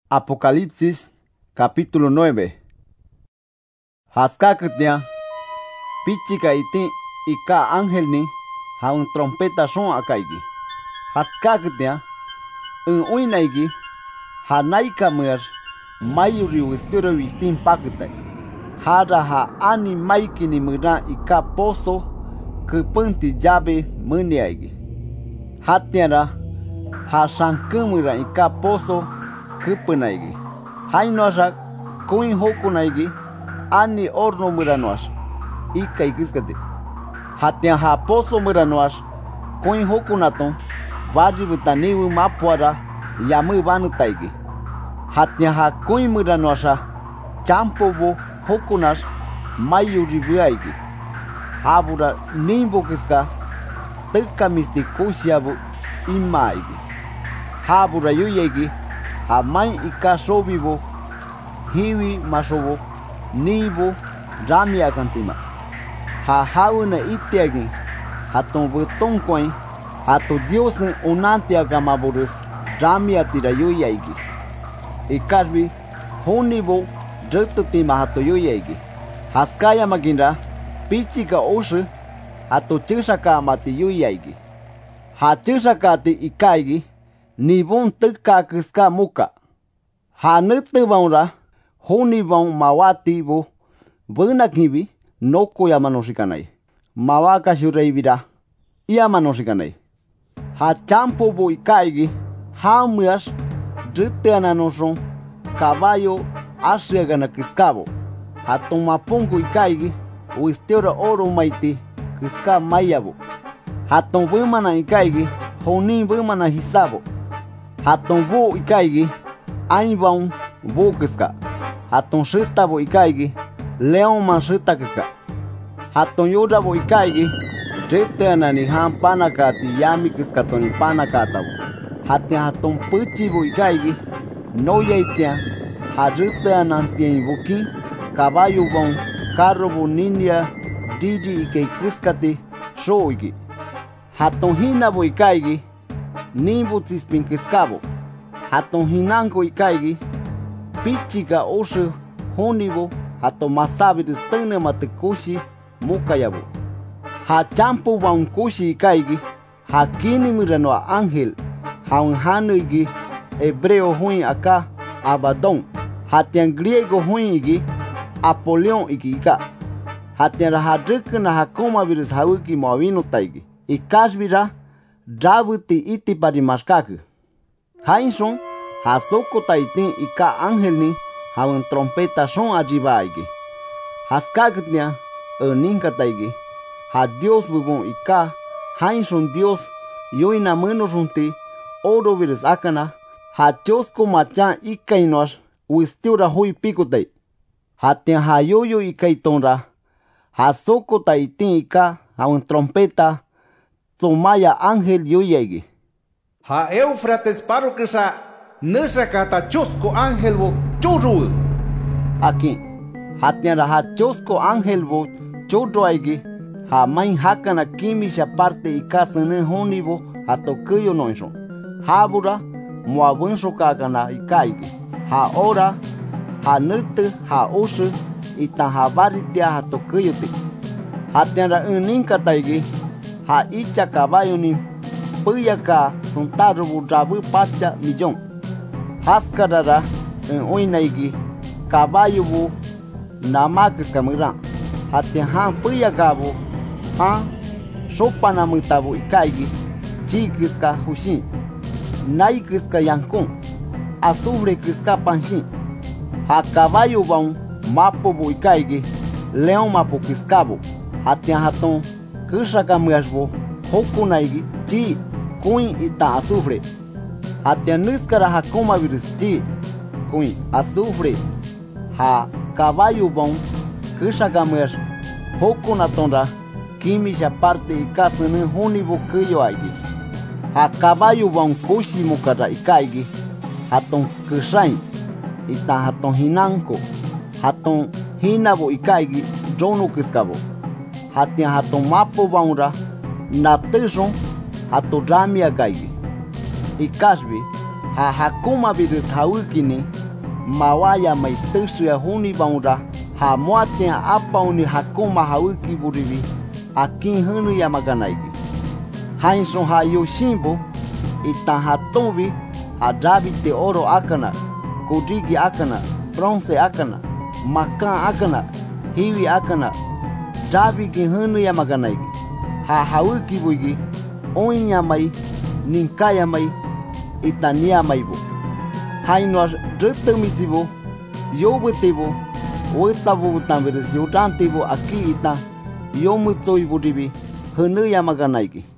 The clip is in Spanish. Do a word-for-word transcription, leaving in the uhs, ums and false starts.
Apocalipsis capítulo nueve. Haskakutnya pichika itin ika ángel ni haun trompeta shon akaigi. Haskakutnya un uinaigi hanaika mer mayuri usturo wistin pakutai. Hada ha ani maiki ni mura ika pozo kepunti jabe muniaigi. Hatiara ha shankumura ika pozo kupunaigi. Hainoashak kuin hokunaigi ani orno muranoash ika ikiskate. Hatian ha pozo muranoash kuin hokunaton vaji butaniwu mapuara yamu vanutaigi. Hatian ha kuin muranoasha champobo hokunash mayuri buaigi. Habura nimbo kiska tuka misti kushiabu imaigi. Habura yuyeigi ha mai ika shobibo hiwi mashobo nibo ramia kantima. Ha hauna itiagi haton buton koin hato diosen unantia gamaburus ramia tira yuyaigi. Ikasbi honibo drututima hato yuyaigi. Haskaya maginda pichika oshu hato chishaka mati yuyaigi. Ha chishaka ti ikaigi nibon tuka kiska muka. Ha nutu baunra honi baun mawati bo buna kibi noko yamanoshikanai. Mawaka shureibira yamanoshikanai. Ha champo bo ikaigi ha muas druteana noson caballo asriagana kiskabo. Ha tomapongo ikaigi uisteora oro maiti kiska mayabo. Ha tombumana ikaigi honi bumana hisabo. Haton bo ikaigi ainbaun bo kiska. Haton shita bo ikaigi leon man shita kiska. Haton yoda bo ikaigi jete ni han panakati yami kiska toni panakata bo. Hatin haton puchi bo ikaigi no yaitia hajete anantien boki caballo bon carro bo ninja diji ike kiskati shoigi. Haton hina bo ikaigi nimbo tispin kiskabo. Haton hinango ikaigi pichika oshu honibo hato masabi distane matikushi mukayabo. Ha champo baun kushi ikaigi ha kini mirano ángel ha un hanuigi hebreo huin aka Abadon. Hatian griego huin igi Apolion igi ika. Hatian rahadrikna hakoma virus hauki moavino taigi. Ikashbira Drabuti iti parimaskaku. Hainson ha soko taitin ika ángel ni ha un trompeta son ajibaigi. Haskakutnya eninka taigi. Ha Dios bubon ika hainson Dios yoina menosonti oro virus akana ha chosko machan ikainos uistiura hui pikutai. Hatian ha yoyo ikaitonra ha soko taitin ika ha un trompeta Tomaya ángel yuyaigi. Ha Eufrates parukisa nusakata chusco ángel bo churu. Aquí hatiara ha chusco ángel bo churuaigi ha main hakana kimisha parte ikasene honibo hatokuyo noinso. Habura muabunso kagana ikaigi. Ha ora ha nutu ha osu ita ha baritia hatokuyote. Hatiara uninka taigi ha icha caballo ni puyaka sontaro budrabu pacha millón. Haskarara en uinaigi caballo bu namakis kamira. Hati han puyaka bu ha sopana mutabu ikaigi chikiska hushin. Naikiska yankun azufre kiska panshin. Ha caballo baun mapo bu ikaigi leon mapo kiskabo. Hati haton Kushaka muasbo hokunaigi chi kuin ita azufre. Hatian nuskara hakoma virus chi kuin azufre. Ha caballo bon kushaka muas hokunatonra kimisha parte ikasene honibo kuyo aigi. Ha caballo bon kushi mukara ikaigi haton kushain ita haton hinanko haton hinabo ikaigi jono kiskabo. Hatian hato mapo baunra natuson hato ramia kaigi. Ikashbi ha hakuma virus hawikini mawaya mai tëshria huni baunra ha moatia apauni hakuma hawiki burivi akin hunu yamaganaigi hainson ha yoshimbo itan hatonvi ha David de oro akana kodrigi akana bronze akana makan akana hiwi akana David gi hunu yamaganaigi ha hawiki buigi oinya mai ninkaya mai itania maibo haino retemisibo yobetibo oetsabo tamberes yotantibo aki ita yomutsoibo dibi hunu yamaganaigi